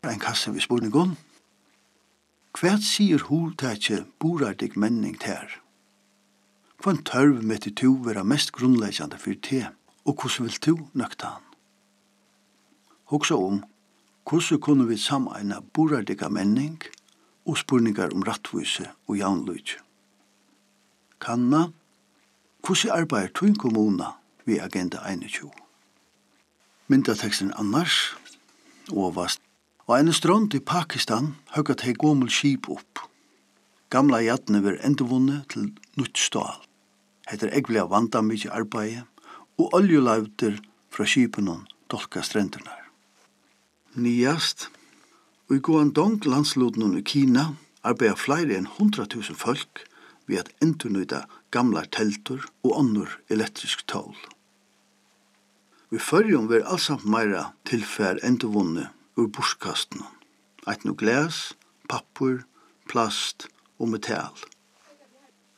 en kasse ved spurningon. Hva sier hudtætje borardig menning ter? Hva tørv med til to vera mest grunnleggjande for te, og hvordan vil to nøkta han? Hugsa hvordan kunne vi sameina borardiga menning og spurningar rattvise og javnløyge? Kanna, hvordan arbeider tun kommuna ved Agenda 21? Myndateksten annars, overast. Og en strand i Pakistan høgget hei gommel skip opp. Gamla jatne var endevunnet til nytt stål. Heter egvelig vanda mykje arbeid, og oljelauter fra skipen dolka strenderna. Nyast, og i Guangdong landsluten i Kina arbeider flere enn 100.000 folk ved at endurnyta gamla teltur og annor elektrisk tål. Vi førjum var allsamt meira tilfær endurvunnet ur borskasten. Eit no glas, pappur, plast og metall.